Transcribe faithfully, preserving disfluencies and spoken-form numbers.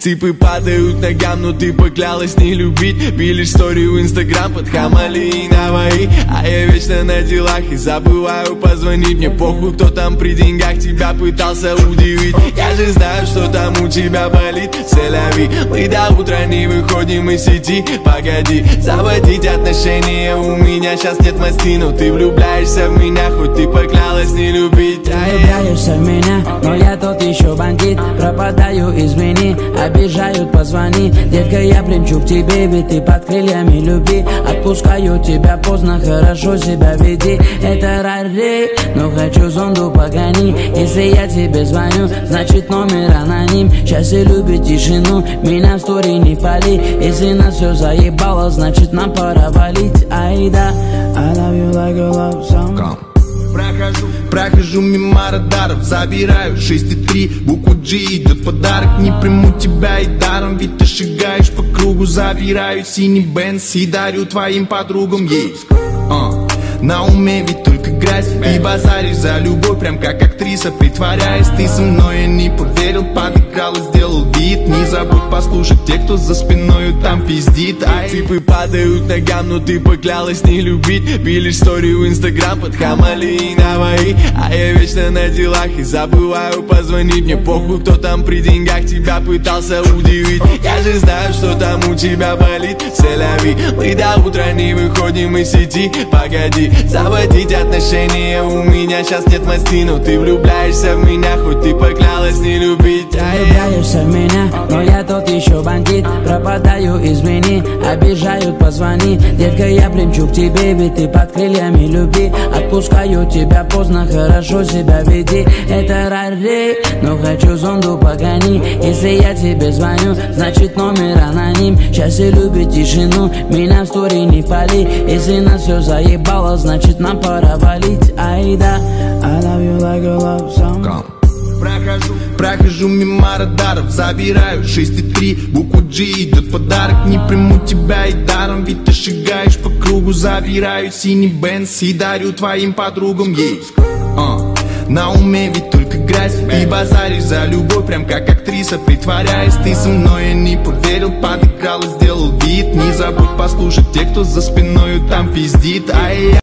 Ципы падают ногам, но ты поклялась не любить. Пилишь историю в инстаграм под Хамали и Наваи. А я вечно на делах и забываю позвонить. Мне похуй, кто там при деньгах тебя пытался удивить. Я же знаю, что там у тебя болит. Селяви, мы до утра не выходим из сети. Погоди, заводить отношения у меня сейчас нет масти. Но ты влюбляешься в меня, хоть ты поклялась не любить. Ты влюбляешься в меня, но я тот еще бандит. Пропадаю, извини, обижают, позвони. Детка, я примчу к тебе, ведь ты под крыльями любви. Отпускаю тебя поздно, хорошо себя веди. Это рари, но хочу зонду погони. Если я тебе звоню, значит номер аноним. Счастье любит тишину, меня в стори не пали. Если нас все заебало, значит нам пора валить. Айда, I love you like a love song. Прохожу, прохожу мимо радаров, забираю шесть и три, букву G, идет подарок. Не приму тебя и даром, ведь ты шагаешь по кругу. Забираю синий Бенц и дарю твоим подругам ей. uh. На уме ведь только грязь, и базаришь за любовь, прям как актриса, притворяясь. Ты со мной, я не поверил, подыграл и сделал вид. Не забудь послушать тех, кто за спиною там пиздит. Ай. Ципы падают ногам, но ты поклялась не любить. Пилишь историю в инстаграм под Хамали и Наваи. А я вечно на делах и забываю позвонить. Мне похуй, кто там при деньгах тебя пытался удивить. Я же знаю, что там у тебя болит. Селяви, мы до утра не выходим из сети. Погоди, заводить отношения у меня сейчас нет масти. Но ты влюбляешься в меня, хоть ты поклялась не любить. Ты влюбляешься в меня, но я тот еще бандит. Пропадаю, извини, обижают, позвони. Детка, я примчу к тебе, ведь ты под крыльями любви. Отпускаю тебя поздно, хорошо себя веди. Это рари, но хочу зонду погони. Если я тебе звоню, значит номер аноним. Счастье любит тишину, меня в стори не пали. Если нас все заебало, значит нам пора валить. Айда, I love you like a love song. Прохожу, прохожу мимо радаров, забираю шесть и три, букву G, идет подарок. Не приму тебя и даром, ведь ты шагаешь по кругу. Забираю синий Бенц и дарю твоим подругам ей. uh. На уме ведь только грязь, и базаришь за любовь, прям как актриса, притворяясь. Ты со мной, я не поверил, подыграл и сделал вид. Не забудь послушать тех, кто за спиною там пиздит. Ай.